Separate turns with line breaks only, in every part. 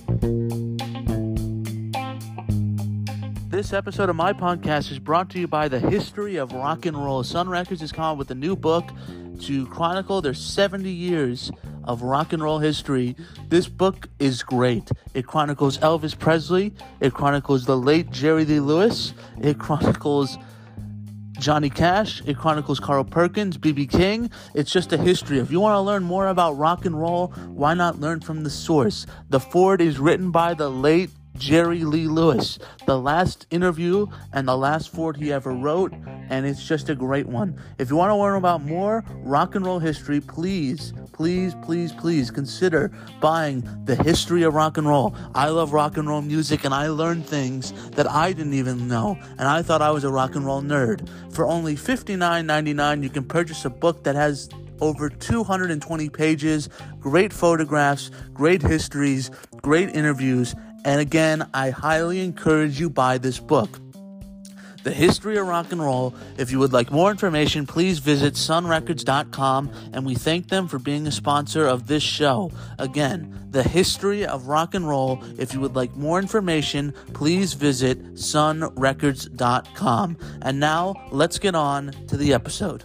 This episode of my podcast is brought to you by the History of Rock and Roll. Sun Records has come out with a new book to chronicle their 70 years of rock and roll history. This book is great. It chronicles Elvis Presley. It chronicles the late Jerry Lee Lewis. It chronicles Johnny Cash. It chronicles Carl Perkins, B.B. King. It's just a history. If you want to learn more about rock and roll, why not learn from the source? The Ford is written by the late Jerry Lee Lewis, the last interview and the last Ford he ever wrote, and it's just a great one. If you want to learn about more rock and roll history, please consider buying The History of Rock and Roll. I love rock and roll music, and I learned things that I didn't even know, and I thought I was a rock and roll nerd. For only $59.99, you can purchase a book that has over 220 pages, great photographs, great histories, great interviews. And again, I highly encourage you buy this book, The History of Rock and Roll. If you would like more information, please visit sunrecords.com, and we thank them for being a sponsor of this show. Again, The History of Rock and Roll. If you would like more information, please visit sunrecords.com. And now, let's get on to the episode.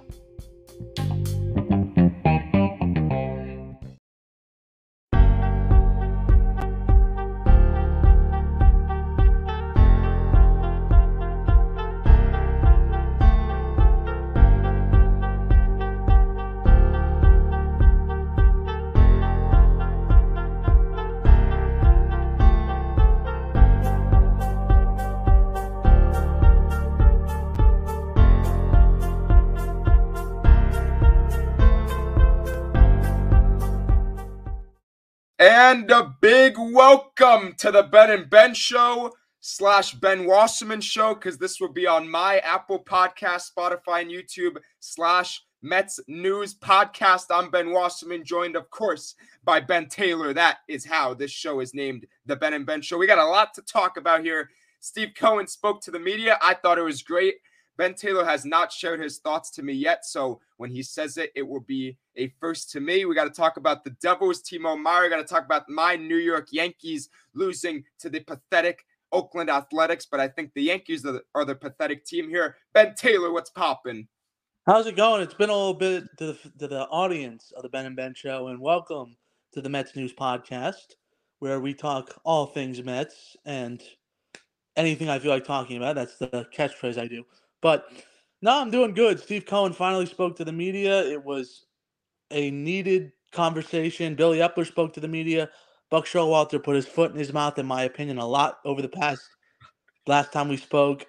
And a big welcome to the Ben and Ben Show / Ben Wasserman Show, because this will be on my Apple Podcast, Spotify, and YouTube / Mets News Podcast. I'm Ben Wasserman, joined, of course, by Ben Taylor. That is how this show is named, the Ben and Ben Show. We got a lot to talk about here. Steve Cohen spoke to the media. I thought it was great. Ben Taylor has not shared his thoughts to me yet, so when he says it, it will be a first to me. We got to talk about the Devils, Timo Meier. Got to talk about my New York Yankees losing to the pathetic Oakland Athletics, but I think the Yankees are the pathetic team here. Ben Taylor, what's popping?
How's it going? It's been a little bit to the audience of the Ben and Ben Show, and welcome to the Mets News Podcast, where we talk all things Mets and anything I feel like talking about. That's the catchphrase I do. But no, I'm doing good. Steve Cohen finally spoke to the media. It was a needed conversation. Billy Epler spoke to the media. Buck Showalter put his foot in his mouth, in my opinion, a lot over the last time we spoke.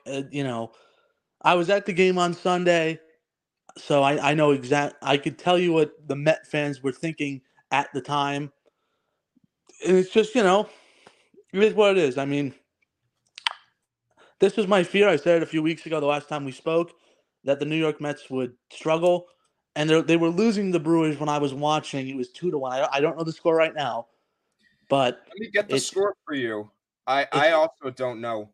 I was at the game on Sunday, so I know I could tell you what the Met fans were thinking at the time. And it's just, it is what it is. I mean, this was my fear. I said it a few weeks ago, the last time we spoke, that the New York Mets would struggle. And they were losing the Brewers when I was watching. It was 2-1. I don't know the score right now, but
let me get the score for you. I also don't know.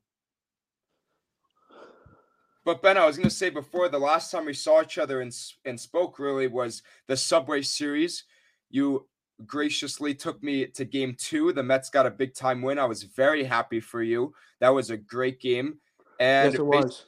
But Ben, I was going to say before, the last time we saw each other and spoke really was the Subway Series. You graciously took me to Game 2. The Mets got a big time win. I was very happy for you. That was a great game. And
yes, it was.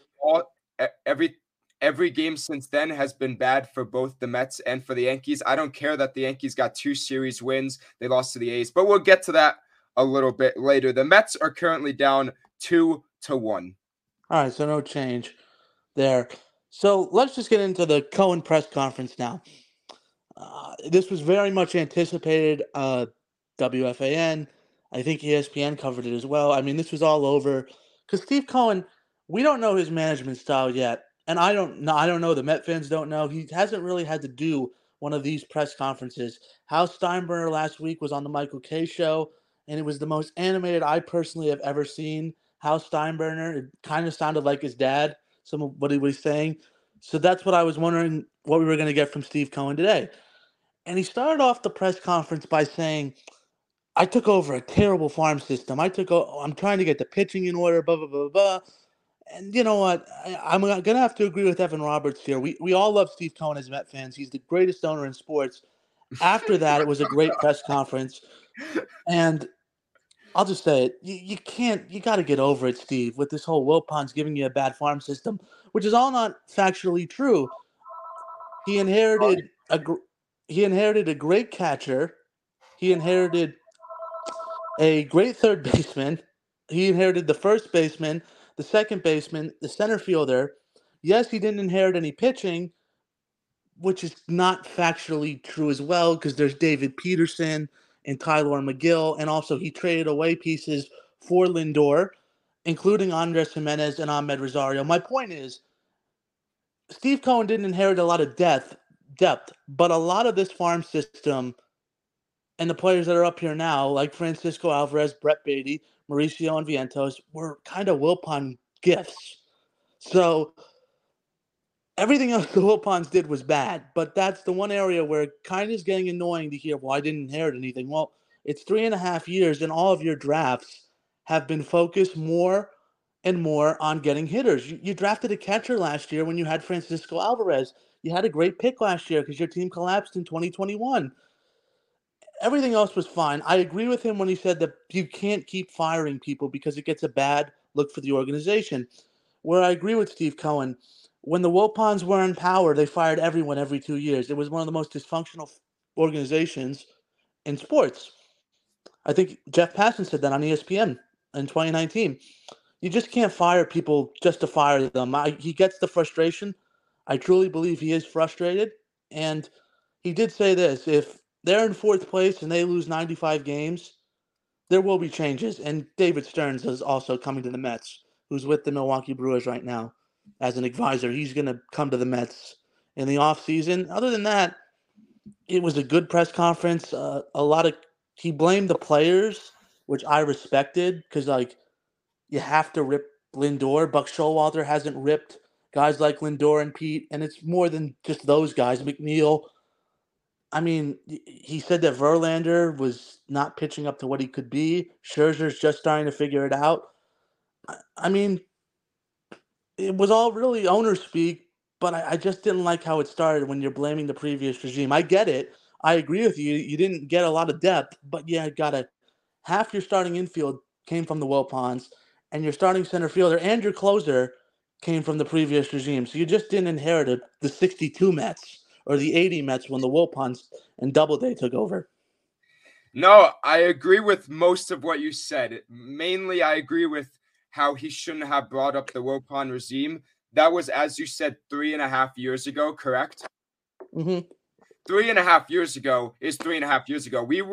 Every game since then has been bad for both the Mets and for the Yankees. I don't care that the Yankees got 2 series wins. They lost to the A's, but we'll get to that a little bit later. The Mets are currently down 2-1.
All right, so no change there. So let's just get into the Cohen press conference now. This was very much anticipated. WFAN, I think ESPN covered it as well. I mean, this was all over because Steve Cohen, we don't know his management style yet. And I don't know. The Met fans don't know. He hasn't really had to do one of these press conferences. Hal Steinbrenner last week was on the Michael Kay show, and it was the most animated I personally have ever seen. Hal Steinbrenner, it kind of sounded like his dad, some of what he was saying. So that's what I was wondering what we were going to get from Steve Cohen today. And he started off the press conference by saying, I took over a terrible farm system. I'm trying to get the pitching in order, blah, blah, blah, blah. And you know what? I'm going to have to agree with Evan Roberts here. We all love Steve Cohen as Met fans. He's the greatest owner in sports. After that, it was a great press conference. And I'll just say it. You can't. You got to get over it, Steve. With this whole Wilpons giving you a bad farm system, which is all not factually true. He inherited a he inherited a great catcher. He inherited a great third baseman. He inherited the first baseman, the second baseman, the center fielder. Yes, he didn't inherit any pitching, which is not factually true as well because there's David Peterson and Tyler McGill, and also he traded away pieces for Lindor, including Andres Jimenez and Ahmed Rosario. My point is, Steve Cohen didn't inherit a lot of depth, but a lot of this farm system and the players that are up here now, like Francisco Alvarez, Brett Beatty, Mauricio and Vientos, were kind of Wilpon gifts. So everything else the Wilpons did was bad, but that's the one area where it kind of is getting annoying to hear, well, I didn't inherit anything. Well, it's 3.5 years, and all of your drafts have been focused more and more on getting hitters. You drafted a catcher last year when you had Francisco Alvarez. You had a great pick last year because your team collapsed in 2021. Everything else was fine. I agree with him when he said that you can't keep firing people because it gets a bad look for the organization. Where I agree with Steve Cohen, when the Wilpons were in power, they fired everyone every 2 years. It was one of the most dysfunctional organizations in sports. I think Jeff Passan said that on ESPN in 2019. You just can't fire people just to fire them. He gets the frustration. I truly believe he is frustrated. And he did say this, if they're in fourth place and they lose 95 games, there will be changes. And David Stearns is also coming to the Mets, who's with the Milwaukee Brewers right now as an advisor. He's going to come to the Mets in the offseason. Other than that, it was a good press conference. He blamed the players, which I respected because, like, you have to rip Lindor. Buck Showalter hasn't ripped guys like Lindor and Pete, and it's more than just those guys. McNeil. I mean, he said that Verlander was not pitching up to what he could be. Scherzer's just starting to figure it out. I mean, it was all really owner speak, but I just didn't like how it started when you're blaming the previous regime. I get it. I agree with you. You didn't get a lot of depth, but yeah, half your starting infield came from the Wilpons, and your starting center fielder and your closer came from the previous regime. So you just didn't inherit the 62 Mets or the 80 Mets when the Wilpons and Doubleday took over.
No, I agree with most of what you said. Mainly, I agree with how he shouldn't have brought up the Wilpon regime. That was, as you said, 3.5 years ago, correct?
Mm-hmm.
3.5 years ago is 3.5 years ago. We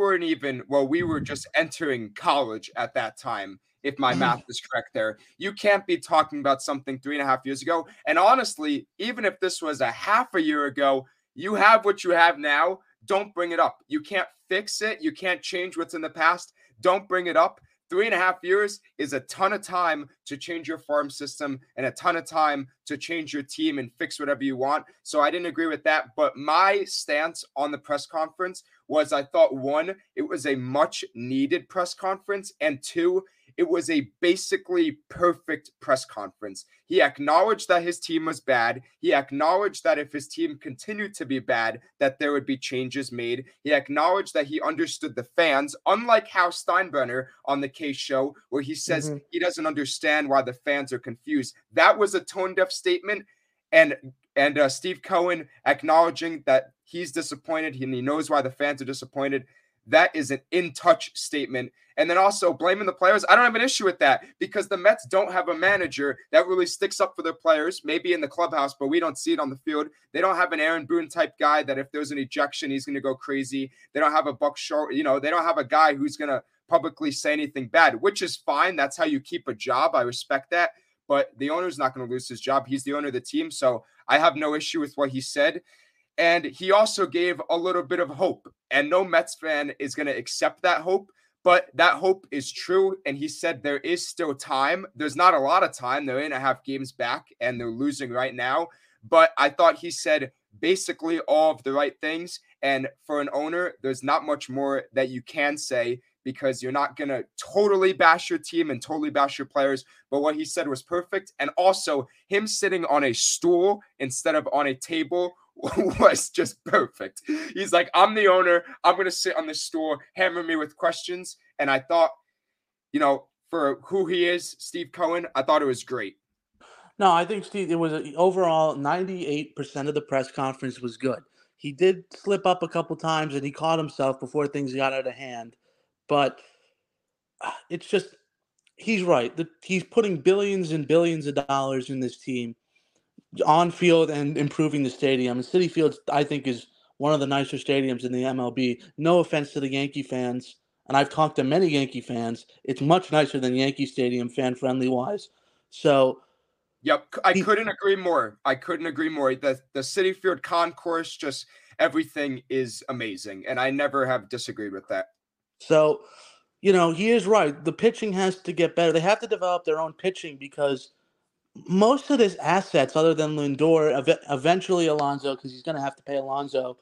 were just entering college at that time, if my math is correct there. You can't be talking about something 3.5 years ago. And honestly, even if this was a half a year ago, you have what you have now. Don't bring it up. You can't fix it. You can't change what's in the past. Don't bring it up. 3.5 years is a ton of time to change your farm system and a ton of time to change your team and fix whatever you want. So I didn't agree with that. But my stance on the press conference was I thought, one, it was a much needed press conference, and two, it was a basically perfect press conference. He acknowledged that his team was bad. He acknowledged that if his team continued to be bad, that there would be changes made. He acknowledged that he understood the fans, unlike Hal Steinbrenner on the Case show, where he says he doesn't understand why the fans are confused. That was a tone-deaf statement, and Steve Cohen acknowledging that he's disappointed and he knows why the fans are disappointed. That is an in-touch statement. And then also blaming the players. I don't have an issue with that because the Mets don't have a manager that really sticks up for their players, maybe in the clubhouse, but we don't see it on the field. They don't have an Aaron Boone type guy that if there's an ejection, he's going to go crazy. They don't have a Buck Short, they don't have a guy who's going to publicly say anything bad, which is fine. That's how you keep a job. I respect that. But the owner's not going to lose his job. He's the owner of the team. So I have no issue with what he said. And he also gave a little bit of hope. And no Mets fan is going to accept that hope. But that hope is true. And he said there is still time. There's not a lot of time. They're 8.5 games back and they're losing right now. But I thought he said basically all of the right things. And for an owner, there's not much more that you can say because you're not going to totally bash your team and totally bash your players. But what he said was perfect. And also him sitting on a stool instead of on a table was just perfect. He's like, I'm the owner. I'm going to sit on this stool, hammer me with questions. And I thought for who he is, Steve Cohen, I thought it was great.
No, I think Steve. It was overall 98% of the press conference was good. He did slip up a couple times, and he caught himself before things got out of hand. But it's just he's right. He's putting billions and billions of dollars in this team on field and improving the stadium. And Citi Field, I think, is one of the nicer stadiums in the MLB. No offense to the Yankee fans, and I've talked to many Yankee fans. It's much nicer than Yankee Stadium, fan friendly wise. So.
Yep, I couldn't agree more. The Citi Field concourse, just everything is amazing, and I never have disagreed with that.
So, he is right. The pitching has to get better. They have to develop their own pitching because most of his assets, other than Lindor, eventually Alonso, because he's going to have to pay Alonso,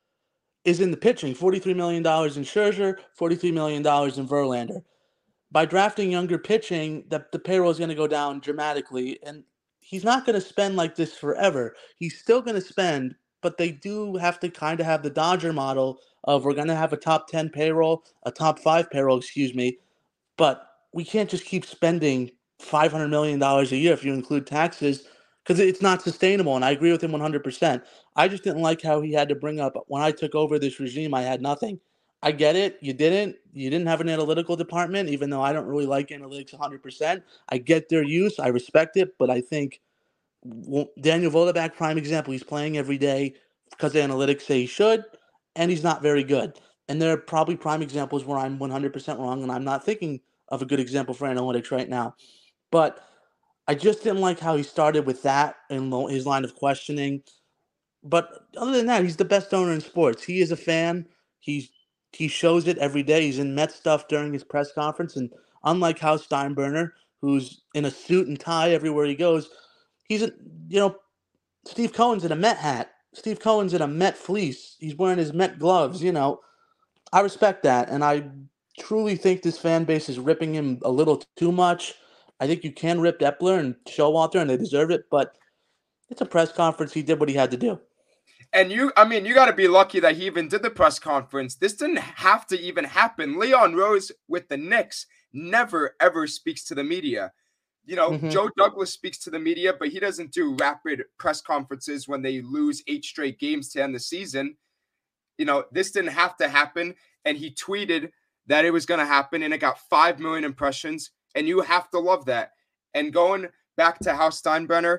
is in the pitching. $43 million in Scherzer, $43 million in Verlander. By drafting younger pitching, the payroll is going to go down dramatically, and he's not going to spend like this forever. He's still going to spend, but they do have to kind of have the Dodger model of we're going to have a top 10 payroll, a top 5 payroll, excuse me, but we can't just keep spending $500 million a year if you include taxes because it's not sustainable, and I agree with him 100%. I just didn't like how he had to bring up, when I took over this regime, I had nothing. I get it. You didn't have an analytical department, even though I don't really like analytics 100%. I get their use. I respect it. But I think Daniel Vogelbach, prime example, he's playing every day because the analytics say he should, and he's not very good. And there are probably prime examples where I'm 100% wrong, and I'm not thinking of a good example for analytics right now. But I just didn't like how he started with that in his line of questioning. But other than that, he's the best owner in sports. He is a fan. He shows it every day. He's in Met stuff during his press conference, and unlike Hal Steinbrenner, who's in a suit and tie everywhere he goes, he's Steve Cohen's in a Met hat. Steve Cohen's in a Met fleece. He's wearing his Met gloves. I respect that, and I truly think this fan base is ripping him a little too much. I think you can rip Epler and Showalter, and they deserve it, but it's a press conference. He did what he had to do.
And you got to be lucky that he even did the press conference. This didn't have to even happen. Leon Rose with the Knicks never, ever speaks to the media. Joe Douglas speaks to the media, but he doesn't do rapid press conferences when they lose 8 straight games to end the season. This didn't have to happen. And he tweeted that it was going to happen, and it got 5 million impressions. And you have to love that. And going back to Hal Steinbrenner,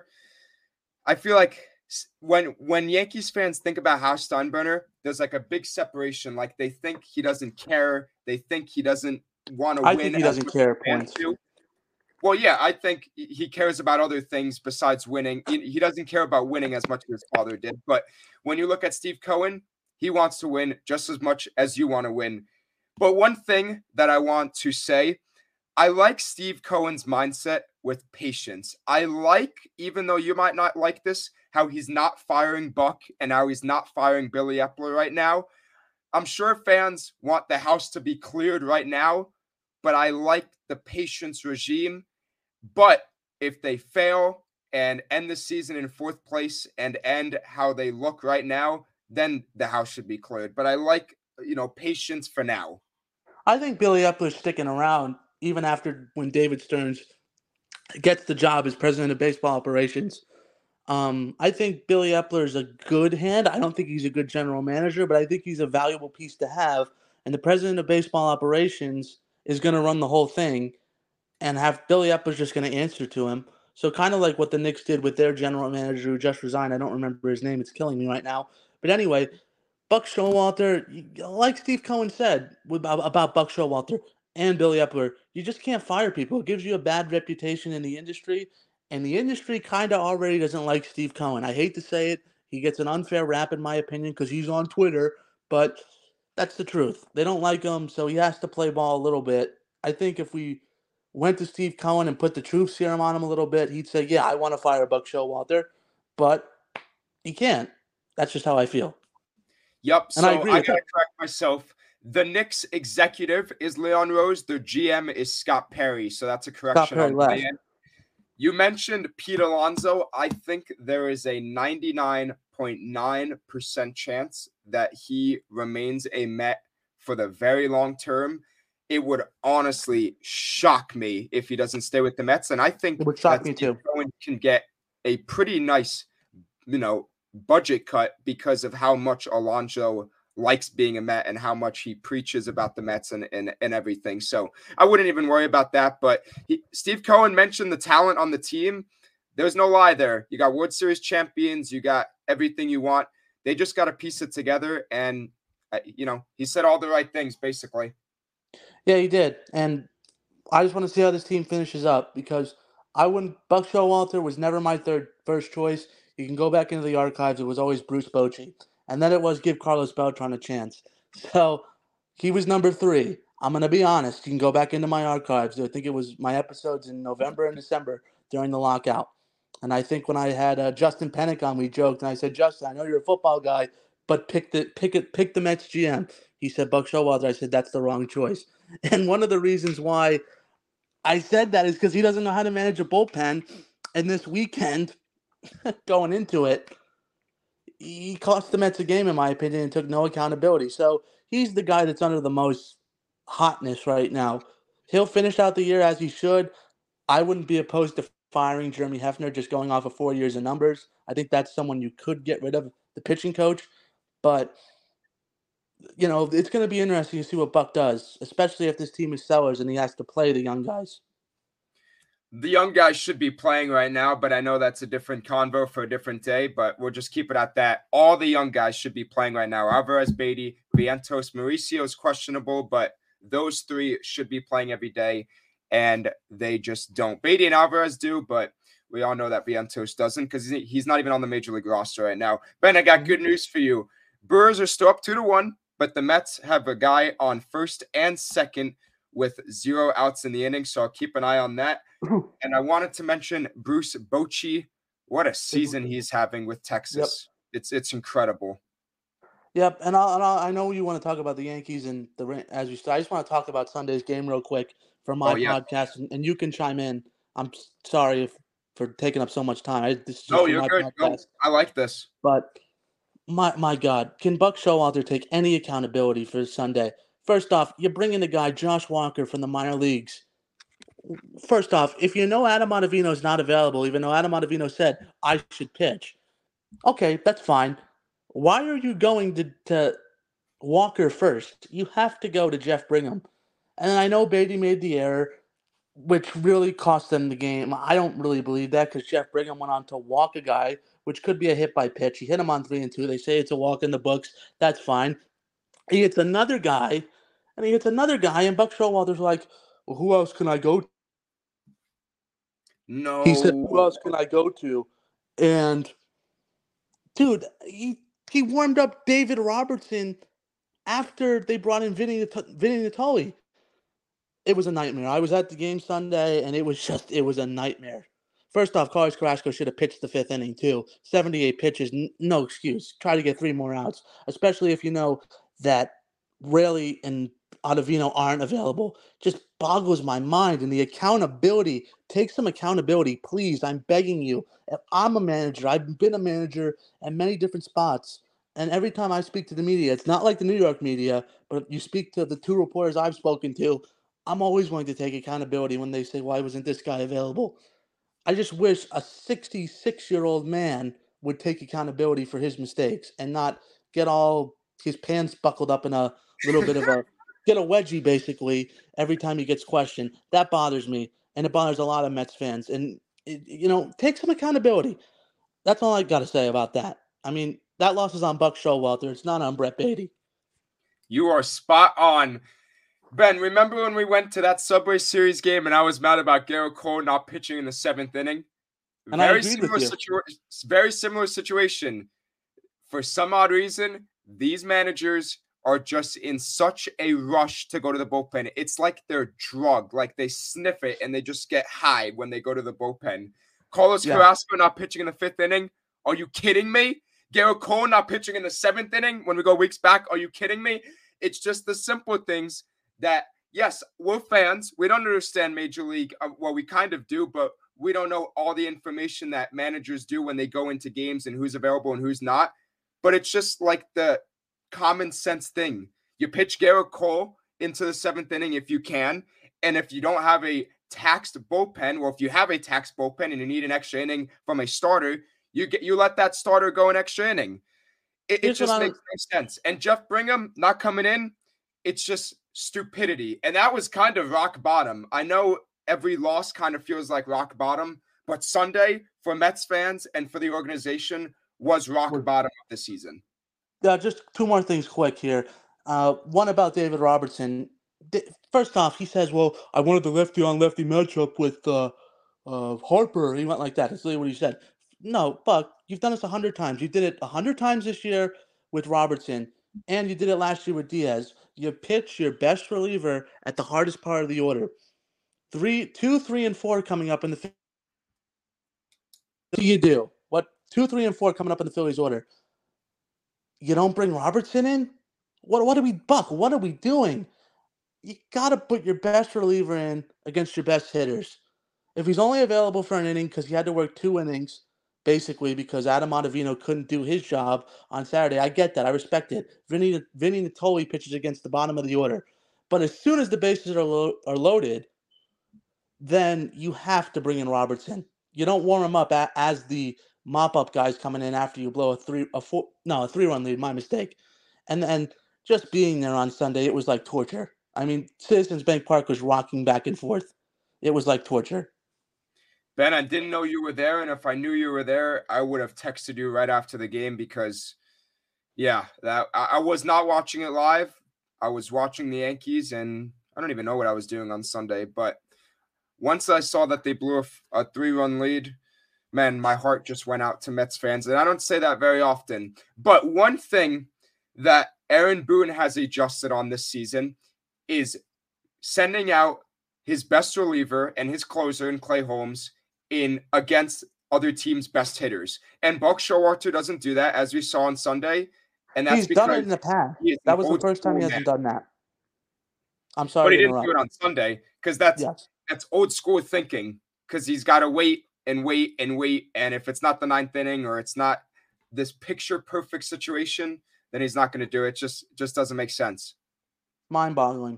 I feel like when Yankees fans think about Hal Steinbrenner, there's like a big separation. Like they think he doesn't care. They think he doesn't want to win.
I think he doesn't care. Points.
Well, yeah, I think he cares about other things besides winning. He doesn't care about winning as much as his father did. But when you look at Steve Cohen, he wants to win just as much as you want to win. But one thing that I want to say, I like Steve Cohen's mindset with patience. I like, even though you might not like this, how he's not firing Buck and how he's not firing Billy Epler right now. I'm sure fans want the house to be cleared right now, but I like the patience regime. But if they fail and end the season in 4th place and end how they look right now, then the house should be cleared. But I like, patience for now.
I think Billy Epler's sticking around even after when David Stearns gets the job as president of baseball operations. I think Billy Epler is a good hand. I don't think he's a good general manager, but I think he's a valuable piece to have. And the president of baseball operations is going to run the whole thing, and have Billy Epler's just going to answer to him. So kind of like what the Knicks did with their general manager who just resigned. I don't remember his name. It's killing me right now. But anyway, Buck Showalter, like Steve Cohen said about Buck Showalter and Billy Epler, you just can't fire people. It gives you a bad reputation in the industry. And the industry kind of already doesn't like Steve Cohen. I hate to say it. He gets an unfair rap, in my opinion, because he's on Twitter. But that's the truth. They don't like him, so he has to play ball a little bit. I think if we went to Steve Cohen and put the truth serum on him a little bit, he'd say, yeah, I want to fire Buck Showalter. But he can't. That's just how I feel.
Yep, and so I got to correct myself. The Knicks executive is Leon Rose. Their GM is Scott Perry. So that's a correction on my end. You mentioned Pete Alonso. I think there is a 99.9% chance that he remains a Met for the very long term. it would honestly shock me if he doesn't stay with the Mets. And I think
It would shock
that
me
Steve
too.
Cohen can get a pretty nice, budget cut because of how much Alonso likes being a Met and how much he preaches about the Mets and everything. So I wouldn't even worry about that. But Steve Cohen mentioned the talent on the team. There's no lie there. You got World Series champions. You got everything you want. They just got to piece it together. And, he said all the right things, basically.
Yeah, he did. And I just want to see how this team finishes up because Buck Showalter was never my first choice. You can go back into the archives. It was always Bruce Bochy. And then it was give Carlos Beltran a chance. So he was number 3. I'm going to be honest. You can go back into my archives. I think it was my episodes in November and December during the lockout. And I think when I had Justin Pennick on, we joked, and I said, Justin, I know you're a football guy, but pick the Mets GM. He said Buck Showalter. I said that's the wrong choice. And one of the reasons why I said that is because he doesn't know how to manage a bullpen. And this weekend, going into it, he cost the Mets a game, in my opinion, and took no accountability. So he's the guy that's under the most hotness right now. He'll finish out the year as he should. I wouldn't be opposed to firing Jeremy Hefner, just going off of 4 years of numbers. I think that's someone you could get rid of, the pitching coach. But, it's going to be interesting to see what Buck does, especially if this team is sellers and he has to play the young guys.
The young guys should be playing right now, but I know that's a different convo for a different day, but we'll just keep it at that. All the young guys should be playing right now. Alvarez, Beatty, Vientos, Mauricio is questionable, but those 3 should be playing every day, and they just don't. Beatty and Alvarez do, but we all know that Vientos doesn't because he's not even on the Major League roster right now. Ben, I got good news for you. Brewers are still up 2-1, but the Mets have a guy on first and second with 0 outs in the inning, so I'll keep an eye on that. And I wanted to mention Bruce Bochy. What a season he's having with Texas. Yep. It's incredible.
Yep, and I know you want to talk about the Yankees and as you said. I just want to talk about Sunday's game real quick for my podcast, and you can chime in. I'm sorry for taking up so much time. This is just
you're
my
good.
podcast.
I like this.
But my God, can Buck Showalter take any accountability for Sunday? First off, you're bringing the guy Josh Walker from the minor leagues. First off, if you know Adam Ottavino is not available, even though Adam Ottavino said I should pitch, okay, that's fine. Why are you going to Walker first? You have to go to Jeff Brigham. And I know Beatty made the error, which really cost them the game. I don't really believe that because Jeff Brigham went on to walk a guy, which could be a hit by pitch. He hit him on 3-2. They say it's a walk in the books. That's fine. He hits another guy, and Buck Showalter's like, well, who else can I go to?
No.
He said, who else can I go to? And, dude, he warmed up David Robertson after they brought in Vinny Natoli. It was a nightmare. I was at the game Sunday, and it was a nightmare. First off, Carlos Carrasco should have pitched the 5th inning, too. 78 pitches, no excuse. Try to get 3 more outs, especially if you know that Raley and Ottavino aren't available. Just boggles my mind. And the accountability, take some accountability, please. I'm begging you. If I'm a manager, I've been a manager at many different spots. And every time I speak to the media, it's not like the New York media, but you speak to the 2 reporters I've spoken to, I'm always going to take accountability when they say, why wasn't this guy available? I just wish a 66-year-old man would take accountability for his mistakes and not get all his pants buckled up in a little bit of get a wedgie, basically, every time he gets questioned. That bothers me, and it bothers a lot of Mets fans. And, take some accountability. That's all I got to say about that. I mean, that loss is on Buck Showalter. It's not on Brett Beatty.
You are spot on. Ben, remember when we went to that Subway Series game and I was mad about Gerrit Cole not pitching in the 7th inning?
And I agreed with you.
Very similar situation. For some odd reason, these managers are just in such a rush to go to the bullpen. It's like they're drugged, like they sniff it and they just get high when they go to the bullpen. Carlos Carrasco not pitching in the 5th inning? Are you kidding me? Gerrit Cole not pitching in the 7th inning when we go weeks back? Are you kidding me? It's just the simple things that, yes, we're fans. We don't understand Major League. Well, we kind of do, but we don't know all the information that managers do when they go into games and who's available and who's not. But it's just like the common sense thing. You pitch Gerrit Cole into the seventh inning if you can. And if you don't have a taxed bullpen, or if you have a taxed bullpen and you need an extra inning from a starter, you let that starter go an extra inning. It just makes no sense. And Jeff Brigham not coming in, it's just stupidity. And that was kind of rock bottom. I know every loss kind of feels like rock bottom, but Sunday for Mets fans and for the organization was rock bottom of the season.
Just two more things quick here. One about David Robertson. First off, he says, well, I wanted the lefty-on-lefty matchup with Harper. He went like that. That's literally what he said. No, Buck, you've done this 100 times. You did it 100 times this year with Robertson, and you did it last year with Diaz. You pitch your best reliever at the hardest part of the order. 2, 3, and 4 coming up in the – what do you do? What 2, 3, and 4 coming up in the Phillies order? You don't bring Robertson in? What are we, Buck? What are we doing? You got to put your best reliever in against your best hitters. If he's only available for an inning because he had to work 2 innings, basically because Adam Ottavino couldn't do his job on Saturday, I get that. I respect it. Vinny Natoli pitches against the bottom of the order. But as soon as the bases are loaded, then you have to bring in Robertson. You don't warm him up as the mop-up guys coming in after you blow a 3-run lead. My mistake. And then just being there on Sunday, it was like torture. I mean, Citizens Bank Park was rocking back and forth. It was like torture.
Ben, I didn't know you were there, and if I knew you were there, I would have texted you right after the game because, yeah, I was not watching it live. I was watching the Yankees, and I don't even know what I was doing on Sunday. But once I saw that they blew a 3-run lead, man, my heart just went out to Mets fans. And I don't say that very often. But one thing that Aaron Boone has adjusted on this season is sending out his best reliever and his closer in Clay Holmes in against other teams' best hitters. And Buck Showalter doesn't do that, as we saw on Sunday. And that's
He's done it in the past. That was the first time he hasn't done that. I'm sorry.
But he didn't do it on Sunday because that's old school thinking, because he's got to wait and wait and wait. And if it's not the 9th inning or it's not this picture perfect situation, then he's not going to do it. Just doesn't make sense.
Mind-boggling.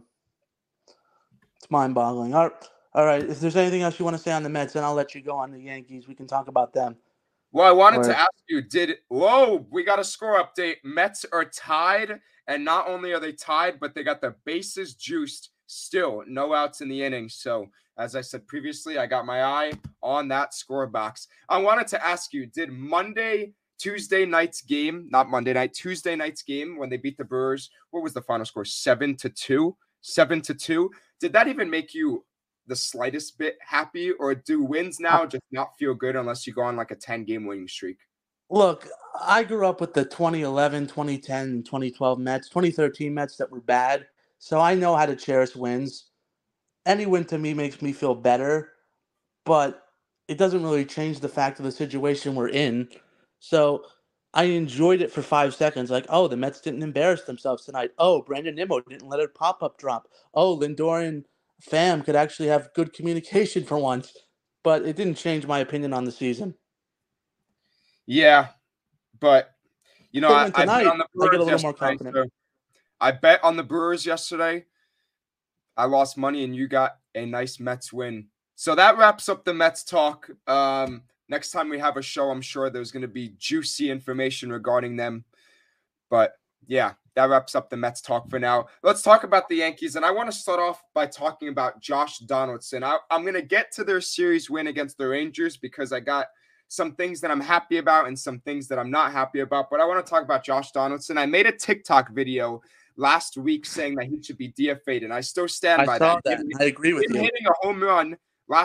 It's mind-boggling. All right. If there's anything else you want to say on the Mets, then I'll let you go on the Yankees. We can talk about them.
Well, I wanted to ask you, we got a score update. Mets are tied, and not only are they tied, but they got the bases juiced still. No outs in the inning. So, as I said previously, I got my eye on that score box. I wanted to ask you, did Tuesday night's game, when they beat the Brewers, what was the final score? 7-2? 7-2. Did that even make you the slightest bit happy, or do wins now just not feel good unless you go on like a 10-game winning streak?
Look, I grew up with the 2011, 2010, and 2012 Mets, 2013 Mets that were bad, so I know how to cherish wins. Any win to me makes me feel better, but it doesn't really change the fact of the situation we're in. So I enjoyed it for 5 seconds. Like, oh, the Mets didn't embarrass themselves tonight. Oh, Brandon Nimmo didn't let a pop-up drop. Oh, Lindor and Pham could actually have good communication for once. But it didn't change my opinion on the season.
Yeah, but, I bet on the Brewers
I get a little more confident.
So I bet on the Brewers yesterday. I lost money, and you got a nice Mets win. So that wraps up the Mets talk. Next time we have a show, I'm sure there's going to be juicy information regarding them. But, yeah, that wraps up the Mets talk for now. Let's talk about the Yankees. And I want to start off by talking about Josh Donaldson. I'm going to get to their series win against the Rangers because I got some things that I'm happy about and some things that I'm not happy about. But I want to talk about Josh Donaldson. I made a TikTok video last week saying that he should be DFA'd, and I still stand by that.
I agree with you.
Hitting a home run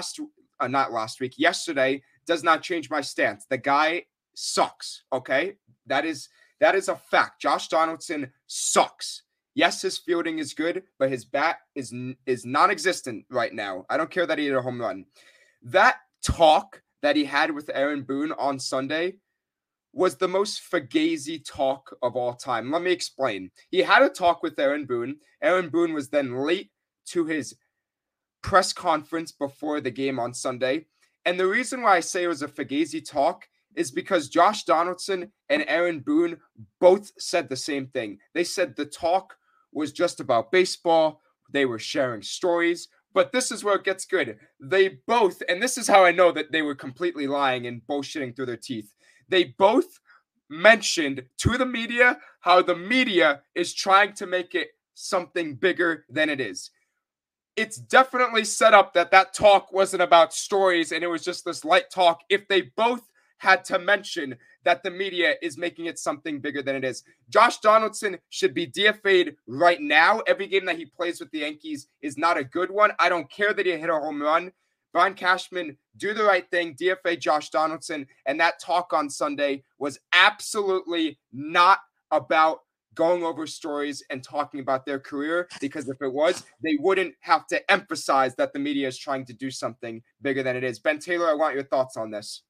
yesterday does not change my stance. The guy sucks, okay? That is a fact. Josh Donaldson sucks. Yes, his fielding is good, but his bat is non-existent right now. I don't care that he hit a home run. That talk that he had with Aaron Boone on Sunday was the most fugazi talk of all time. Let me explain. He had a talk with Aaron Boone. Aaron Boone was then late to his press conference before the game on Sunday. And the reason why I say it was a fugazi talk is because Josh Donaldson and Aaron Boone both said the same thing. They said the talk was just about baseball. They were sharing stories. But this is where it gets good. They both, and this is how I know that they were completely lying and bullshitting through their teeth. They both mentioned to the media how the media is trying to make it something bigger than it is. It's definitely set up that talk wasn't about stories and it was just this light talk if they both had to mention that the media is making it something bigger than it is. Josh Donaldson should be DFA'd right now. Every game that he plays with the Yankees is not a good one. I don't care that he hit a home run. Brian Cashman, do the right thing, DFA Josh Donaldson. And that talk on Sunday was absolutely not about going over stories and talking about their career, because if it was, they wouldn't have to emphasize that the media is trying to do something bigger than it is. Ben Taylor, I want your thoughts on this.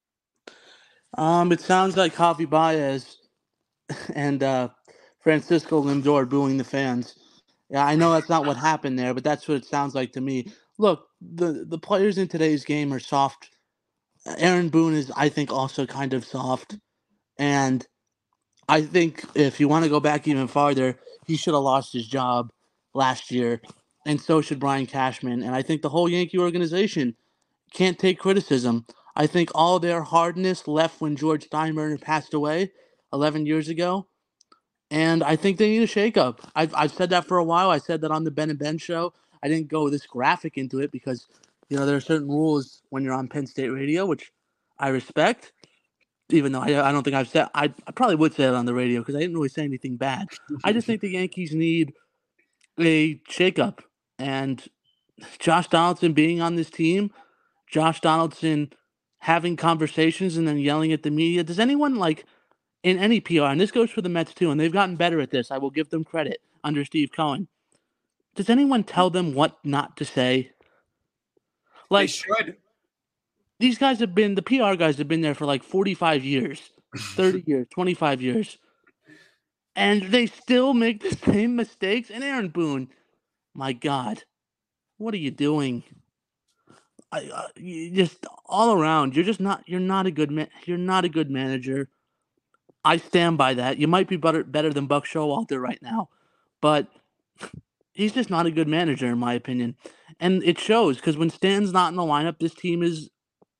It sounds like Javi Baez and Francisco Lindor booing the fans. Yeah, I know that's not what happened there, but that's what it sounds like to me. Look, the players in today's game are soft. Aaron Boone is, I think, also kind of soft. And I think if you want to go back even farther, he should have lost his job last year, and so should Brian Cashman. And I think the whole Yankee organization can't take criticism. I think all their hardness left when George Steinbrenner passed away 11 years ago, and I think they need a shakeup. I've said that for a while. I said that on the Ben and Ben show. I didn't go this graphic into it because, there are certain rules when you're on Penn State radio, which I respect. Even though I don't think I've said, I probably would say it on the radio because I didn't really say anything bad. I just think the Yankees need a shakeup, and Josh Donaldson being on this team, Josh Donaldson having conversations and then yelling at the media. Does anyone in any PR, and this goes for the Mets too, and they've gotten better at this, I will give them credit under Steve Cohen. Does anyone tell them what not to say?
They should.
These guys the PR guys have been there for 45 years, 30 years, 25 years. And they still make the same mistakes. And Aaron Boone, my God, what are you doing? You just all around, you're not a good manager. I stand by that. You might be better than Buck Showalter right now, but he's just not a good manager in my opinion. And it shows because when Stan's not in the lineup, this team is.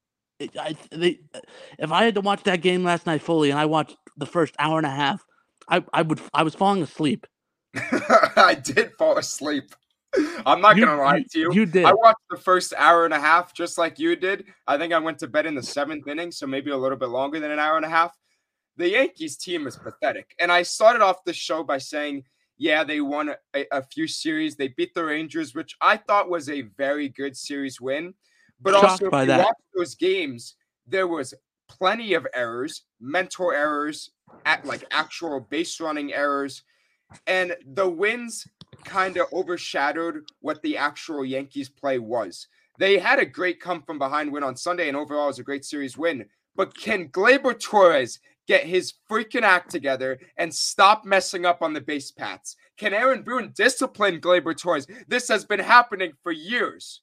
If I had to watch that game last night fully, and I watched the first hour and a half, I was falling asleep.
I did fall asleep. I'm not gonna lie to you.
You did.
I watched the first hour and a half just like you did. I think I went to bed in the 7th inning, so maybe a little bit longer than an hour and a half. The Yankees team is pathetic. And I started off the show by saying, yeah, they won a few series. They beat the Rangers, which I thought was a very good series win. But also, if you watch those games, there was plenty of errors, mental errors, actual base running errors. And the wins kind of overshadowed what the actual Yankees play was. They had a great come from behind win on Sunday, and overall it was a great series win. But can Gleyber Torres get his freaking act together and stop messing up on the base paths? Can Aaron Boone discipline Gleyber Torres? This has been happening for years.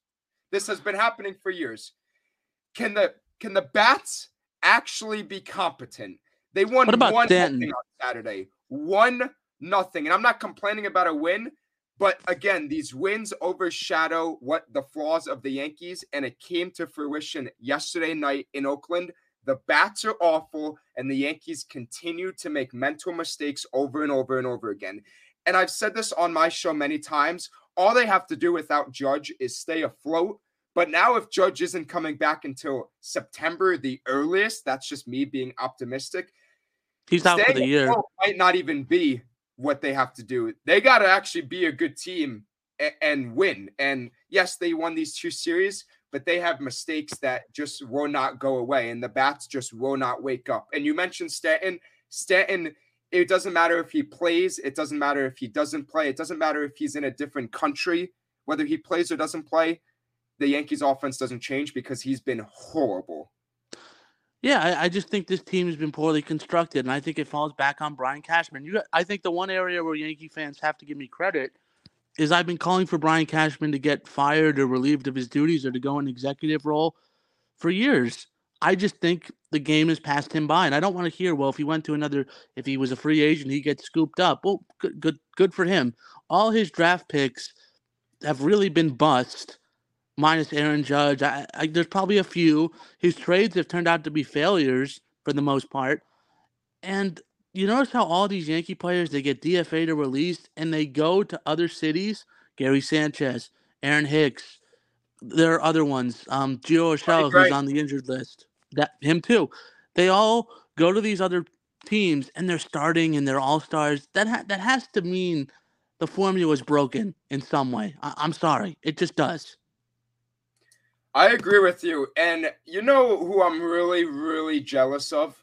Can the bats actually be competent? They won 1-0 on Saturday. 1-0. And I'm not complaining about a win, but again, these wins overshadow what the flaws of the Yankees, and it came to fruition yesterday night in Oakland. The bats are awful, and the Yankees continue to make mental mistakes over and over and over again. And I've said this on my show many times. All they have to do without Judge is stay afloat. But now if Judge isn't coming back until September, the earliest, that's just me being optimistic.
He's out for the year.
Might not even be what they have to do. They got to actually be a good team and win. And yes, they won these 2 series, but they have mistakes that just will not go away. And the bats just will not wake up. And you mentioned Stanton. Stanton, it doesn't matter if he plays. It doesn't matter if he doesn't play. It doesn't matter if he's in a different country, whether he plays or doesn't play. The Yankees offense doesn't change because he's been horrible.
Yeah, I just think this team has been poorly constructed, and I think it falls back on Brian Cashman. I think the one area where Yankee fans have to give me credit is I've been calling for Brian Cashman to get fired or relieved of his duties or to go in executive role for years. I just think the game has passed him by, and I don't want to hear, well, if he was a free agent, he gets scooped up. Well, good for him. All his draft picks have really been bust, minus Aaron Judge. There's probably a few. His trades have turned out to be failures for the most part. And you notice how all these Yankee players, they get DFA'd or released, and they go to other cities? Gary Sanchez, Aaron Hicks. There are other ones. Gio
Right,
Urshela, who's
right.
on the injured list. Him too. They all go to these other teams, and they're starting, and they're all-stars. That has to mean the formula is broken in some way. I'm sorry. It just does.
I agree with you. And you know who I'm really, really jealous of?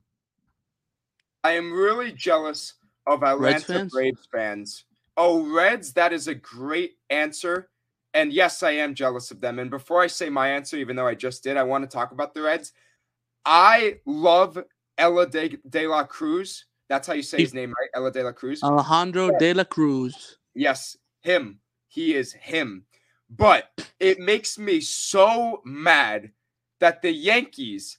I am really jealous of
Reds
Atlanta
fans?
Braves fans. Oh, Reds, that is a great answer. And yes, I am jealous of them. And before I say my answer, even though I just did, I want to talk about the Reds. I love Ella de la Cruz. That's how you say his name, right? Ella de la Cruz.
Alejandro De La Cruz.
Yes, him. He is him. But it makes me so mad that the Yankees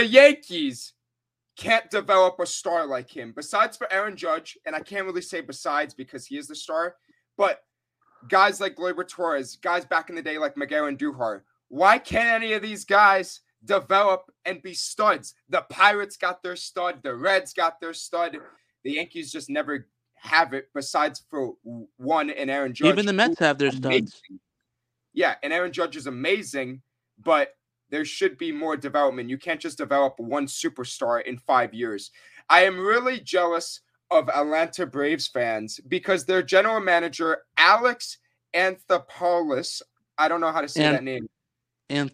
can't develop a star like him. Besides for Aaron Judge, and I can't really say besides because he is the star, but guys like Gleyber Torres, guys back in the day like Miguel Andujar, why can't any of these guys develop and be studs? The Pirates got their stud. The Reds got their stud. The Yankees just never have it besides for one and Aaron Judge.
Even the Mets have their studs.
Yeah, and Aaron Judge is amazing, but there should be more development. You can't just develop one superstar in 5 years. I am really jealous of Atlanta Braves fans because their general manager, Alex Anthopoulos, I don't know how to say that name.
And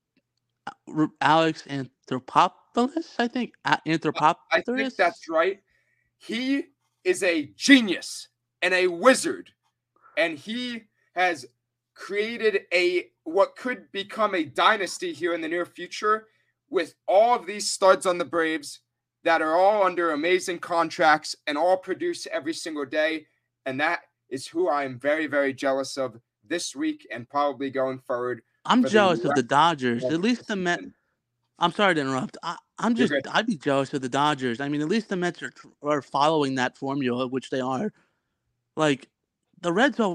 Alex Anthopoulos, I think. Anthopoulos?
I think that's right. He is a genius and a wizard, and he has created what could become a dynasty here in the near future with all of these studs on the Braves that are all under amazing contracts and all produce every single day. And that is who I am very, very jealous of this week and probably going forward.
I'm jealous of the Dodgers. At least the Mets. I'm sorry to interrupt. I'd be jealous of the Dodgers. I mean, at least the Mets are following that formula, which they are. Like, the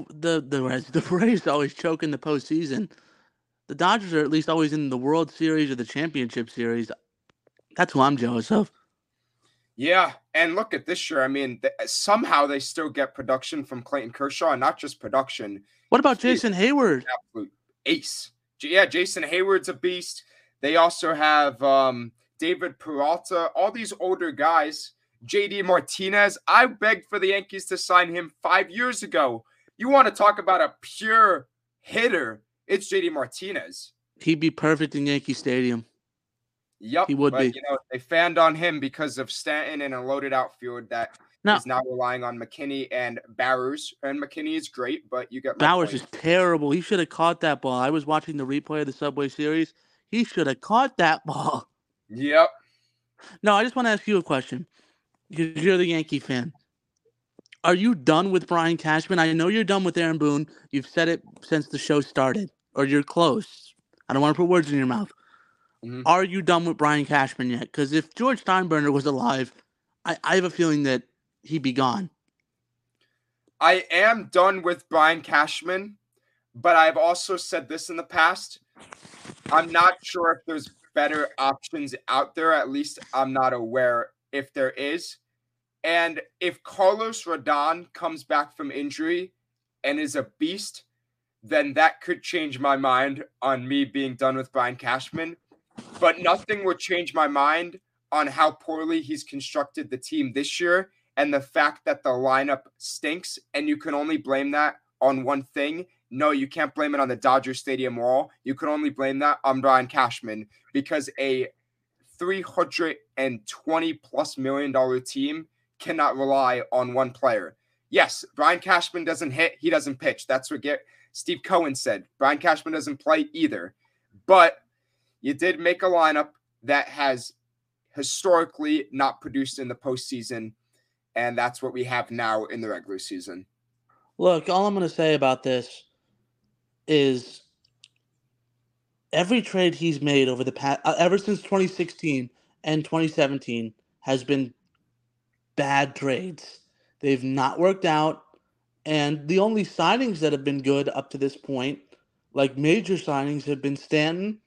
Braves always choke in the postseason. The Dodgers are at least always in the World Series or the Championship Series. That's who I'm jealous of.
Yeah, and look at this year. I mean, somehow they still get production from Clayton Kershaw, and not just production.
What about Jason Hayward?
Absolute ace. Yeah, Jason Hayward's a beast. They also have David Peralta, all these older guys. JD Martinez. I begged for the Yankees to sign him 5 years ago. You want to talk about a pure hitter? It's JD Martinez.
He'd be perfect in Yankee Stadium.
Yep,
he would be.
You know, they fanned on him because of Stanton and a loaded outfield that is now relying on McKinney and Bowers. And McKinney is great, but you get
Bowers is terrible. He should have caught that ball. I was watching the replay of the Subway Series. He should have caught that ball.
Yep.
No, I just want to ask you a question. Because you're the Yankee fan. Are you done with Brian Cashman? I know you're done with Aaron Boone. You've said it since the show started. Or you're close. I don't want to put words in your mouth. Mm-hmm. Are you done with Brian Cashman yet? Because if George Steinbrenner was alive, I have a feeling that he'd be gone.
I am done with Brian Cashman, but I've also said this in the past. I'm not sure if there's better options out there. At least I'm not aware if there is. And if Carlos Rodon comes back from injury and is a beast, then that could change my mind on me being done with Brian Cashman. But nothing would change my mind on how poorly he's constructed the team this year and the fact that the lineup stinks, and you can only blame that on one thing. No, you can't blame it on the Dodger Stadium wall. You can only blame that on Brian Cashman, because a $320+ million team cannot rely on one player. Yes, Brian Cashman doesn't hit. He doesn't pitch. That's what Steve Cohen said. Brian Cashman doesn't play either. But you did make a lineup that has historically not produced in the postseason, and that's what we have now in the regular season.
Look, all I'm going to say about this is every trade he's made over the past, ever since 2016 and 2017, has been bad trades. They've not worked out, And the only signings that have been good up to this point, like major signings, have been Stanton,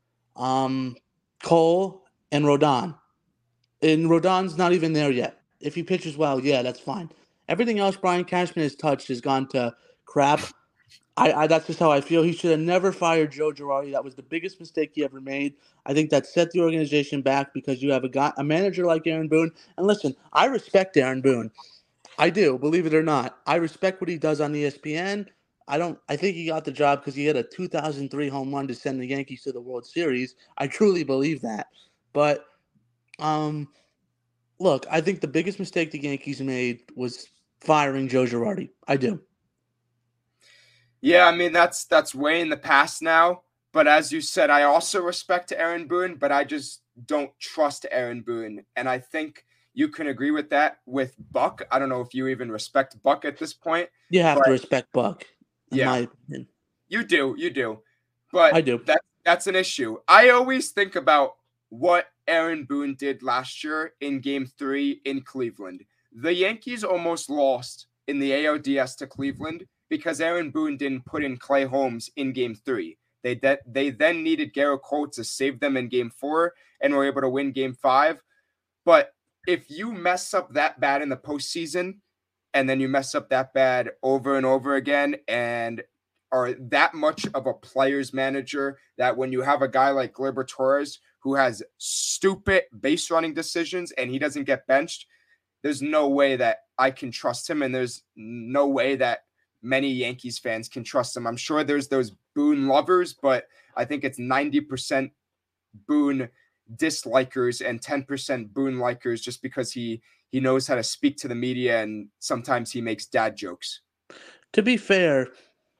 Cole, and Rodon. And Rodon's not even there yet. If he pitches well, yeah, that's fine. Everything else Brian Cashman has touched has gone to crap. I that's just how I feel. He should have never fired Joe Girardi. That was the biggest mistake he ever made. I think that set the organization back because you have a manager like Aaron Boone. And listen, I respect Aaron Boone. I do, believe it or not. I respect what he does on ESPN. I think he got the job because he had a 2003 home run to send the Yankees to the World Series. I truly believe that. But um, look, I think the biggest mistake the Yankees made was firing Joe Girardi. I do.
Yeah, I mean that's way in the past now. But as you said, I also respect Aaron Boone, but I just don't trust Aaron Boone. And I think you can agree with that with Buck. I don't know if you even respect Buck at this point.
You have
but
to respect Buck, in
yeah,
my opinion.
you do.
I
But
do.
that's an issue. I always think about what Aaron Boone did last year in Game 3 in Cleveland. The Yankees almost lost in the ALDS to Cleveland because Aaron Boone didn't put in Clay Holmes in Game 3. They then needed Garrett Cole to save them in Game 4 and were able to win Game 5. But if you mess up that bad in the postseason and then you mess up that bad over and over again and are that much of a player's manager that when you have a guy like Gleyber Torres who has stupid base running decisions and he doesn't get benched, there's no way that I can trust him, and there's no way that many Yankees fans can trust him. I'm sure there's those Boone lovers, but I think it's 90% Boone dislikers and 10% Boone likers just because he knows how to speak to the media and sometimes he makes dad jokes.
To be fair,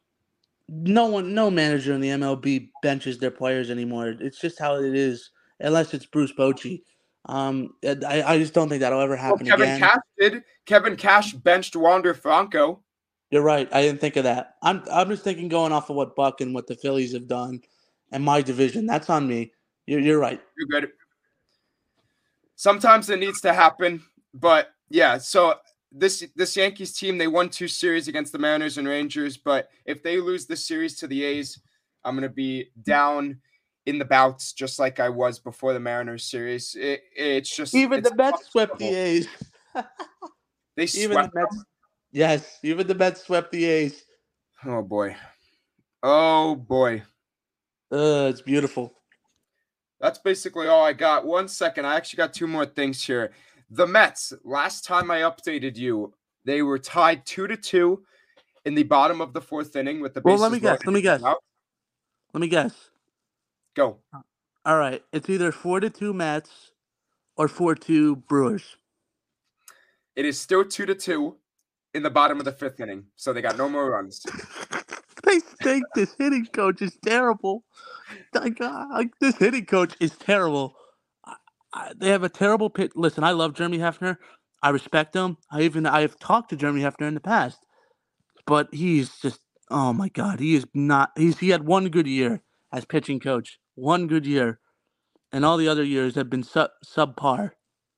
no manager in the MLB benches their players anymore. It's just how it is, unless it's Bruce Bochy. I just don't think that'll ever happen
Kevin
again.
Cash did. Kevin Cash benched Wander Franco.
You're right. I didn't think of that. I'm just thinking going off of what Buck and what the Phillies have done and my division. That's on me. You're right.
You're good. Sometimes it needs to happen, but yeah. So this Yankees team, they won 2 series against the Mariners and Rangers, but if they lose this series to the A's, I'm gonna be down in the bouts just like I was before the Mariners series. It's just
Even
it's
the Mets swept the A's.
They
Even
swept
the Mets.
them?
Yes, even the Mets swept the A's.
Oh boy. Oh boy.
It's beautiful.
That's basically all I got. 1 second. I actually got 2 more things here. The Mets, last time I updated you, they were tied 2-2 in the bottom of the 4th inning with the bases
Well, let me guess.
out.
Let me guess.
Go.
All right. It's either 4-2 Mets or 4-2 Brewers.
It is still 2-2 in the bottom of the 5th inning, so they got no more runs.
They think this hitting coach is terrible. This hitting coach is terrible. They have a terrible pitch. Listen, I love Jeremy Hefner. I respect him. I have talked to Jeremy Hefner in the past, but he's just, oh my God, he is not. He had one good year as pitching coach, one good year, and all the other years have been subpar.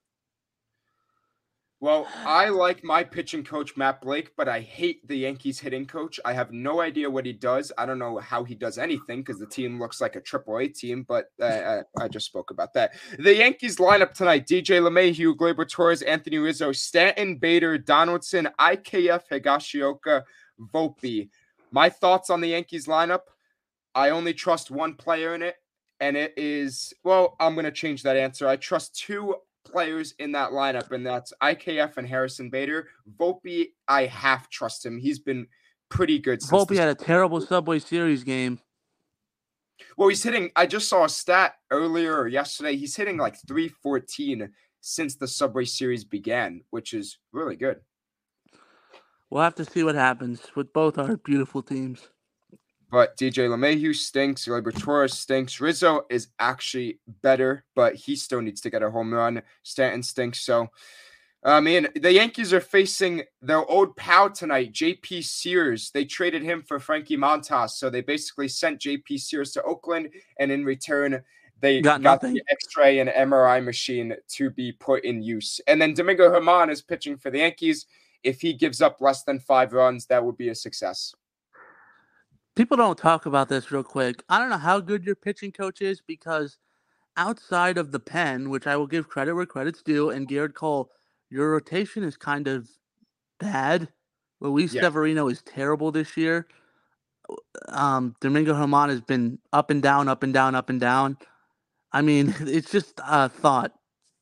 Well, I like my pitching coach, Matt Blake, but I hate the Yankees hitting coach. I have no idea what he does. I don't know how he does anything because the team looks like a AAA team, but I just spoke about that. The Yankees lineup tonight: DJ LeMahieu, Gleyber Torres, Anthony Rizzo, Stanton, Bader, Donaldson, IKF, Higashioka, Volpe. My thoughts on the Yankees lineup: I only trust one player in it, and it is, well, I'm going to change that answer. I trust 2 players in that lineup, and that's IKF and Harrison Bader. Volpe, I half trust him. He's been pretty good.
Volpe had a terrible Subway Series game.
Well, he's hitting, I just saw a stat earlier or yesterday. He's hitting like 314 since the Subway Series began, which is really good.
We'll have to see what happens with both our beautiful teams.
But DJ LeMahieu stinks. Gleyber Torres stinks. Rizzo is actually better, but he still needs to get a home run. Stanton stinks. So, I mean, the Yankees are facing their old pal tonight, J.P. Sears. They traded him for Frankie Montas. So they basically sent J.P. Sears to Oakland, and in return, they got the X-ray and MRI machine to be put in use. And then Domingo Germán is pitching for the Yankees. if he gives up less than 5 runs, that would be a success.
People don't talk about this real quick. I don't know how good your pitching coach is because outside of the pen, which I will give credit where credit's due, and Garrett Cole, your rotation is kind of bad. Luis
Yeah.
Severino is terrible this year. Domingo Germán has been up and down, up and down, up and down. I mean, it's just a thought.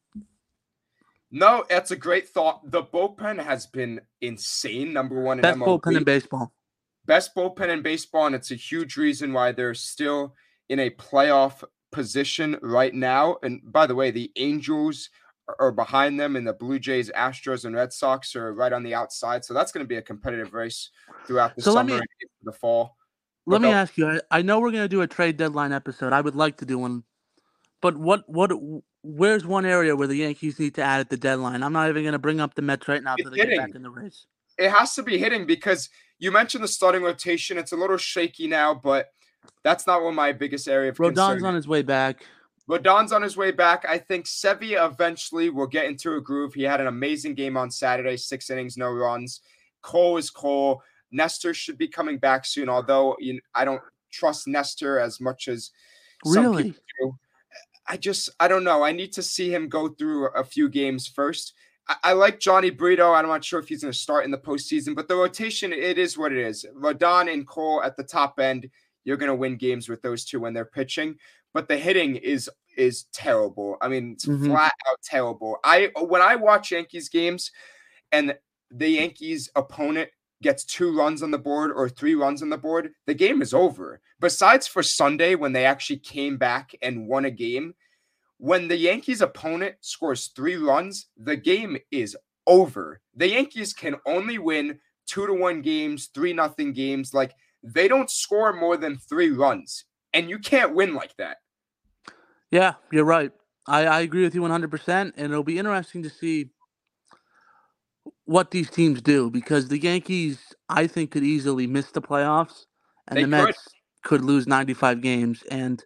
No, that's a great thought. The bullpen has been insane. Number one in
Best
MLB.
bullpen in baseball.
Best bullpen in baseball, and it's a huge reason why they're still in a playoff position right now. And by the way, the Angels are behind them, and the Blue Jays, Astros, and Red Sox are right on the outside. So that's going to be a competitive race throughout the summer and into the fall.
Let me ask you. I know we're going to do a trade deadline episode. I would like to do one, but where's one area where the Yankees need to add at the deadline? I'm not even going to bring up the Mets right now until they get back in the race.
It has to be hitting because you mentioned the starting rotation. It's a little shaky now, but that's not one of my biggest area of concern.
Rodon's on his way back.
Rodon's on his way back. I think Sevy eventually will get into a groove. He had an amazing game on Saturday, 6 innings, no runs. Cole is Cole. Nestor should be coming back soon, although I don't trust Nestor as much as some people do. I don't know. I need to see him go through a few games first. I like Johnny Brito. I'm not sure if he's going to start in the postseason, but the rotation, it is what it is. Rodon and Cole at the top end, you're going to win games with those two when they're pitching. But the hitting is terrible. I mean, it's flat out terrible. When I watch Yankees games and the Yankees opponent gets 2 runs on the board or 3 runs on the board, the game is over. Besides for Sunday when they actually came back and won a game, when the Yankees opponent scores 3 runs, the game is over. The Yankees can only win 2-1 games, 3-0 games. Like, they don't score more than 3 runs, and you can't win like that.
Yeah, you're right. I agree with you 100%, and it'll be interesting to see what these teams do because the Yankees, I think, could easily miss the playoffs, and the Mets could lose 95 games. And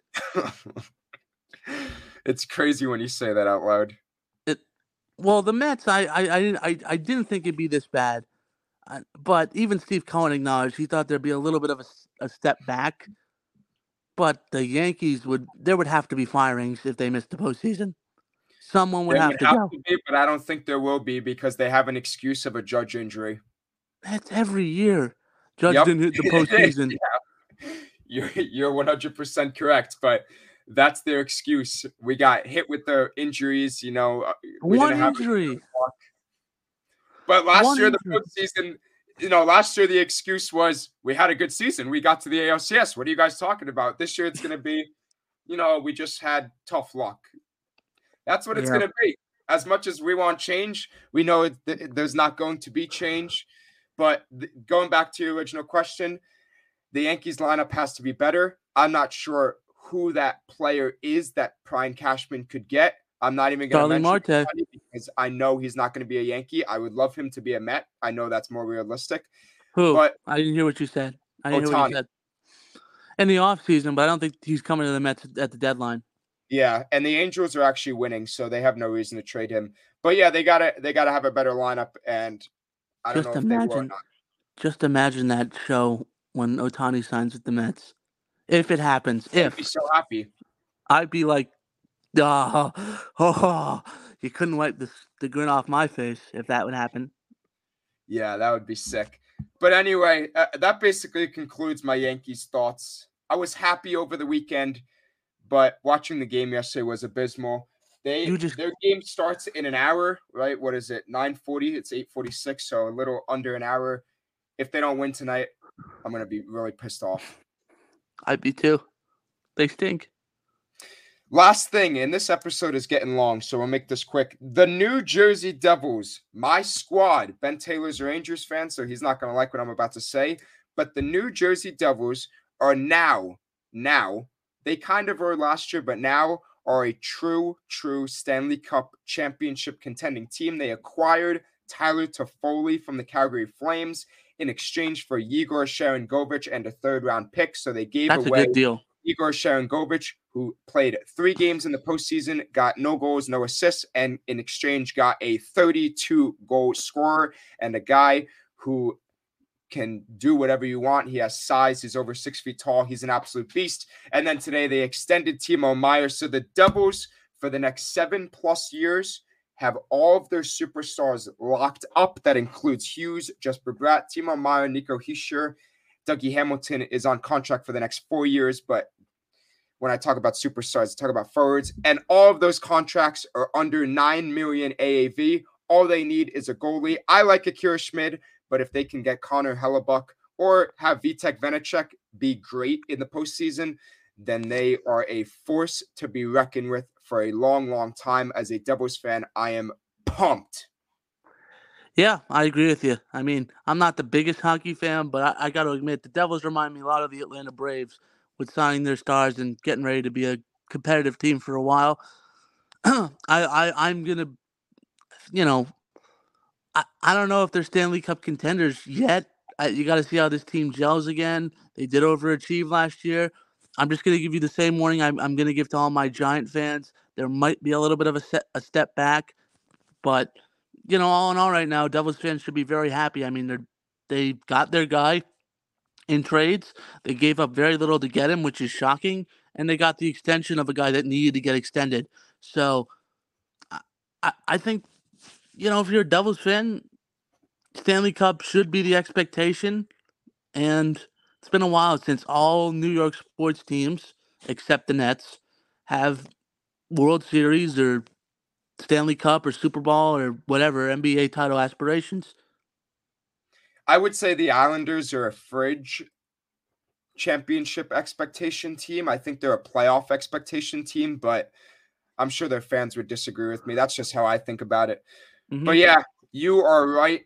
it's crazy when you say that out loud.
Well, the Mets, I didn't think it'd be this bad, but even Steve Cohen acknowledged he thought there'd be a little bit of a step back. But the Yankees would have to be firings if they missed the postseason. Someone would have to go.
But I don't think there will be because they have an excuse of a Judge injury.
That's every year. Judge didn't hit the postseason.
Yeah. You're 100% correct, but that's their excuse. We got hit with the injuries,
One injury.
But last year, the postseason, last year the excuse was we had a good season. We got to the ALCS. What are you guys talking about? This year it's going to be, we just had tough luck. That's what it's going to be. As much as we want change, we know there's not going to be change. But going back to your original question, the Yankees lineup has to be better. I'm not sure who that player is that Brian Cashman could get. I'm not even going to mention Marte because I know he's not going to be a Yankee. I would love him to be a Met. I know that's more realistic.
Who? But I didn't hear what you said. I didn't hear what you said. In the offseason, but I don't think he's coming to the Mets at the deadline.
Yeah, and the Angels are actually winning, so they have no reason to trade him. But yeah, they gotta have a better lineup, and I don't know if they will or not.
Just imagine that show when Ohtani signs with the Mets. If it happens,
I'd be so happy.
I'd be like, you couldn't wipe the grin off my face if that would happen.
Yeah, that would be sick. But anyway, that basically concludes my Yankees thoughts. I was happy over the weekend, but watching the game yesterday was abysmal. Their game starts in an hour, right? What is it? 9:40. It's 8:46, so a little under an hour. If they don't win tonight, I'm going to be really pissed off.
I'd be too. They stink.
Last thing, and this episode is getting long, so we'll make this quick. The New Jersey Devils, my squad. Ben Taylor's a Rangers fan, so he's not going to like what I'm about to say. But the New Jersey Devils are now, they kind of were last year, but now are a true Stanley Cup championship contending team. They acquired Tyler Toffoli from the Calgary Flames in exchange for Yegor Sharangovich and a 3rd-round pick. So they gave away.
That's a good deal.
Igor Sharangovich, who played 3 games in the postseason, got no goals, no assists, and in exchange got a 32-goal scorer and a guy who can do whatever you want. He has size. He's over 6 feet tall. He's an absolute beast. And then today they extended Timo Meier. So the Devils for the next 7+ years have all of their superstars locked up. That includes Hughes, Jesper Bratt, Timo Meier, Nico Hischier. Dougie Hamilton is on contract for the next 4 years. But when I talk about superstars, I talk about forwards. And all of those contracts are under 9 million AAV. All they need is a goalie. I like Akira Schmid, but if they can get Connor Hellebuck or have Vitek Vanacek be great in the postseason, then they are a force to be reckoned with for a long, long time. As a Devils fan, I am pumped.
Yeah, I agree with you. I mean, I'm not the biggest hockey fan, but I got to admit, the Devils remind me a lot of the Atlanta Braves with signing their stars and getting ready to be a competitive team for a while. I'm going to, you know, I don't know if they're Stanley Cup contenders yet. You got to see how this team gels again. They did overachieve last year. I'm just going to give you the same warning I'm going to give to all my Giant fans. There might be a little bit of a step back, but all in all, right now, Devils fans should be very happy. I mean, they got their guy in trades. They gave up very little to get him, which is shocking, and they got the extension of a guy that needed to get extended. So, I think, if you're a Devils fan, Stanley Cup should be the expectation, and it's been a while since all New York sports teams, except the Nets, have World Series or Stanley Cup or Super Bowl or whatever NBA title aspirations.
I would say the Islanders are a fridge championship expectation team. I think they're a playoff expectation team, but I'm sure their fans would disagree with me. That's just how I think about it. Mm-hmm. But yeah, you are right.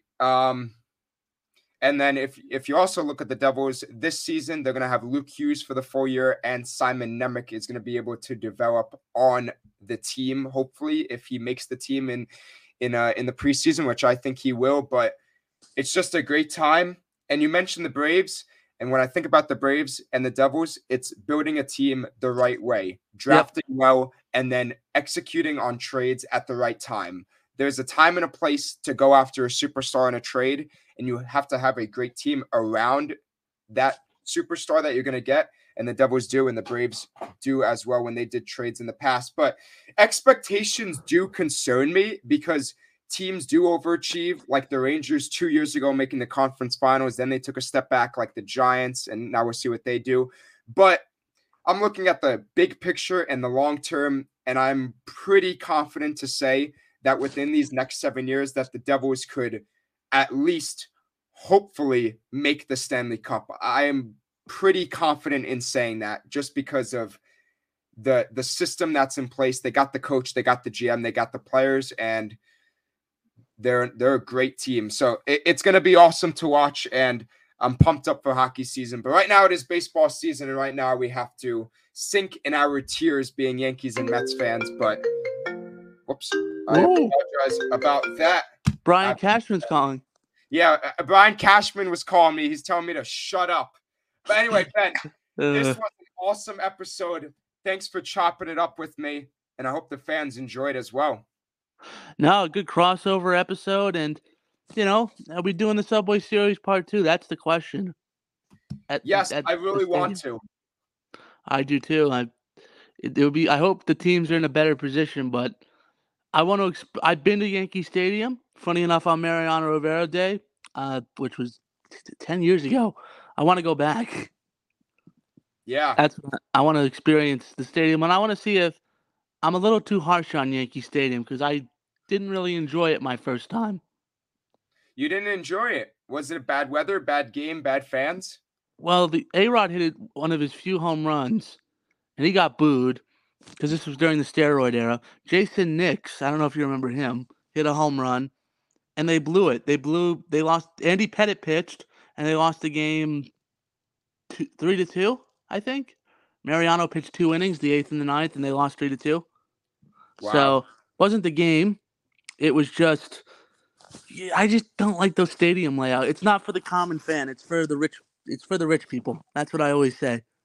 And then if you also look at the Devils this season, they're going to have Luke Hughes for the full year, and Simon Nemec is going to be able to develop on the team, hopefully, if he makes the team in the preseason, which I think he will. But it's just a great time. And you mentioned the Braves. And when I think about the Braves and the Devils, it's building a team the right way, drafting well, and then executing on trades at the right time. There's a time and a place to go after a superstar in a trade, and you have to have a great team around that superstar that you're going to get. And the Devils do, and the Braves do as well when they did trades in the past. But expectations do concern me because teams do overachieve, like the Rangers 2 years ago making the conference finals. Then they took a step back like the Giants, and now we'll see what they do. But I'm looking at the big picture and the long term, and I'm pretty confident to say that within these next 7 years that the Devils could at least hopefully make the Stanley Cup. I am pretty confident in saying that just because of the system that's in place. They got the coach, they got the GM, they got the players, and they're a great team. So it's going to be awesome to watch, and I'm pumped up for hockey season. But right now it is baseball season, and right now we have to sink in our tears being Yankees and Mets fans. But whoops, I apologize about that.
Brian Cashman's calling.
Yeah, Brian Cashman was calling me. He's telling me to shut up. But anyway, Ben, this was an awesome episode. Thanks for chopping it up with me, and I hope the fans enjoyed as well.
No, a good crossover episode, and are we doing the Subway Series Part 2? That's the question.
Yes, I really want to.
I do too. It would be. I hope the teams are in a better position, but I want to. I've been to Yankee Stadium. Funny enough, on Mariano Rivera Day, which was 10 years ago. I want to go back.
Yeah,
I want to experience the stadium, and I want to see if I'm a little too harsh on Yankee Stadium because I didn't really enjoy it my first time.
You didn't enjoy it? Was it bad weather, bad game, bad fans?
Well, the A-Rod hit one of his few home runs, and he got booed because this was during the steroid era. Jason Nix, I don't know if you remember him, hit a home run, and they blew it. They lost. Andy Pettitte pitched, and they lost the game 3-2, I think. Mariano pitched 2 innings, the 8th and the 9th, and they lost 3-2. Wow. So, it wasn't the game. It was just, I just don't like those stadium layout. It's not for the common fan. It's for the rich. It's for the rich people. That's what I always say.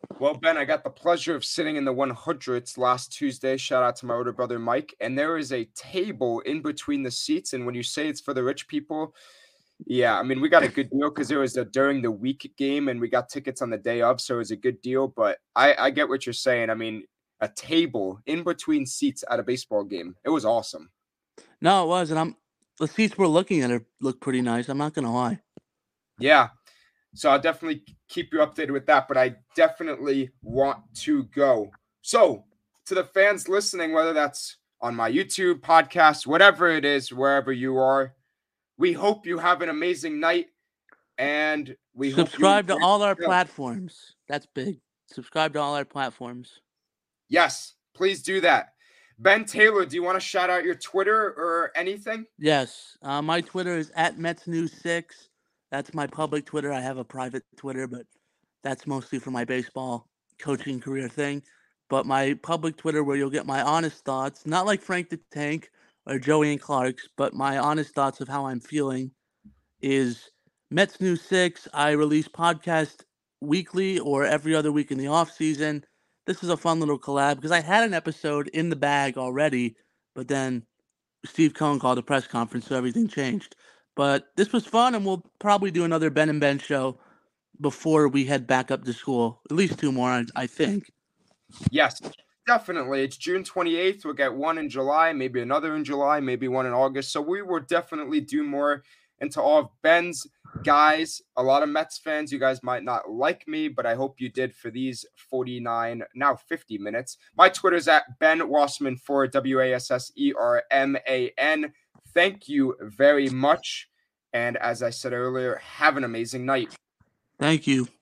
Well, Ben, I got the pleasure of sitting in the 100s last Tuesday. Shout out to my older brother, Mike. And there is a table in between the seats. And when you say it's for the rich people, yeah, I mean, we got a good deal because it was a during the week game and we got tickets on the day of. So it was a good deal. But I get what you're saying. I mean, a table in between seats at a baseball game. It was awesome.
No, it was, and the seats we're looking at look pretty nice. I'm not gonna lie.
Yeah. So I'll definitely keep you updated with that, but I definitely want to go. So to the fans listening, whether that's on my YouTube podcast, whatever it is, wherever you are, we hope you have an amazing night, and we
Subscribe to
hope
all our platforms. That's big. Subscribe to all our platforms.
Yes, please do that. Ben Taylor, do you want to shout out your Twitter or anything?
Yes. My Twitter is @MetsNews6. That's my public Twitter. I have a private Twitter, but that's mostly for my baseball coaching career thing. But my public Twitter, where you'll get my honest thoughts, not like Frank the Tank or Joey and Clark's, but my honest thoughts of how I'm feeling, is Mets News 6. I release podcast weekly or every other week in the off season. This is a fun little collab because I had an episode in the bag already, but then Steve Cohen called a press conference, so everything changed. But this was fun, and we'll probably do another Ben and Ben show before we head back up to school. At least two more, I think.
Yes, definitely. It's June 28th. We'll get one in July, maybe another in July, maybe one in August. So we will definitely do more into all of Ben's guys. A lot of Mets fans, you guys might not like me, but I hope you did for these 49, now 50 minutes. My Twitter's at Ben Wassman4, WASSERMAN. Thank you very much. And as I said earlier, have an amazing night.
Thank you.